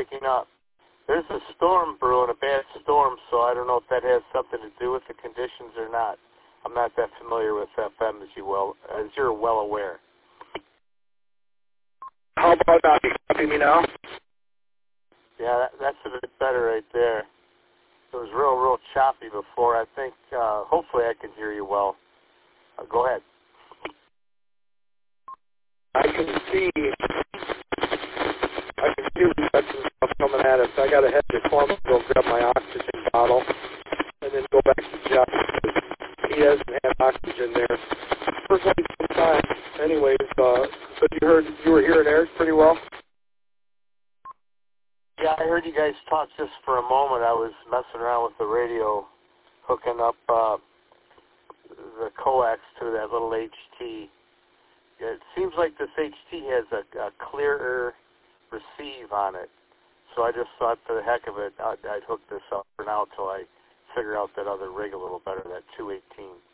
breaking up. There's a storm brewing, a bad storm, so I don't know if that has something to do with the conditions or not. I'm not that familiar with FM as you're well aware. How about now? You copy me now? Yeah, that's a bit better right there. It was real choppy before. I think, hopefully I can hear you well. Go ahead. I can see we've got some stuff coming at us. I got to head to Columbus, go grab my oxygen bottle, and then go back to Jeff because he hasn't had oxygen there for quite some time. Anyways, so you were hearing Eric pretty well? Yeah, I heard you guys talk just for a moment. I was messing around with the radio, hooking up the coax to that little HT. It seems like this HT has a clearer receive on it. So I just thought, for the heck of it, I'd hook this up for now till I figure out that other rig a little better, that 218.